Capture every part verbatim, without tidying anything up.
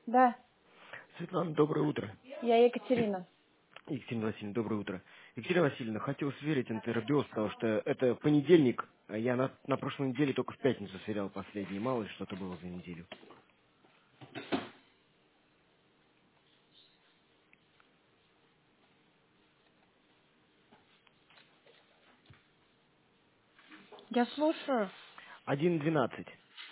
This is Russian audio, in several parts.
Да, Светлана, доброе утро. я Екатерина. Екатерина Васильевна, доброе утро. Екатерина Васильевна, хотел сверить интербиос, потому что это понедельник, а я на, на прошлой неделе только в пятницу сверял последний, мало ли что-то было за неделю. Я слушаю. один двенадцать.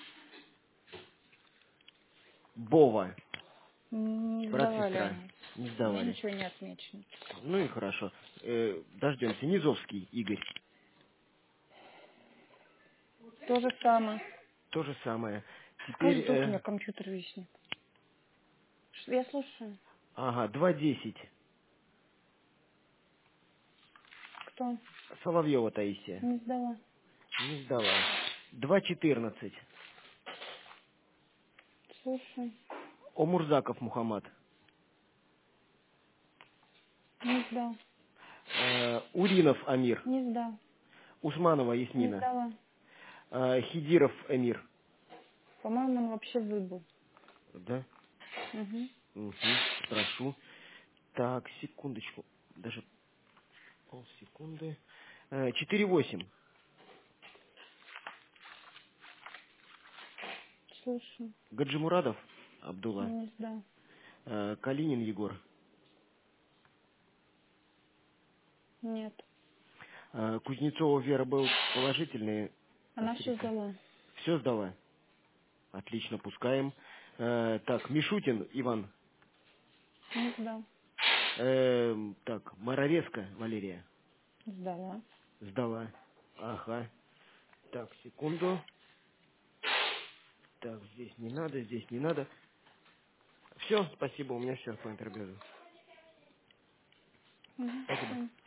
Бова, М, Не сдавали брат-сестра. они. Не У меня сдавали. ничего не отмечено. Ну и хорошо. Э, дождемся. Низовский Игорь. То же самое. То же самое. Теперь, Каждый тут у э, меня компьютер виснет. Ш- Я слушаю. ага, два десять. Кто? Соловьева Таисия. Не сдала. Не сдала. два четырнадцать. Слушаю. Омурзаков Мухаммад. Не сдал. Э, Уринов Амир. Не сдал. Усманова Не Ясмина. сдала. Э, Хидиров Эмир. По-моему, он вообще выбыл. Да? Угу. Угу. Прошу. Так, секундочку. Даже полсекунды. Э, четыре восемь. Слушаю. Гаджимурадов Абдулла. Не сдал. Э, Калинин Егор. Нет. Э, Кузнецова Вера был положительный. Она все Астерика. сдала. Все сдала. Отлично, пускаем. Э, так, Мишутин Иван. Не сдал. Эм, так, Моровецка Валерия. Сдала. Сдала. Ага. Так, секунду. Так, здесь не надо, здесь не надо. Все, спасибо, у меня все по интервью. Угу. Спасибо. Всё.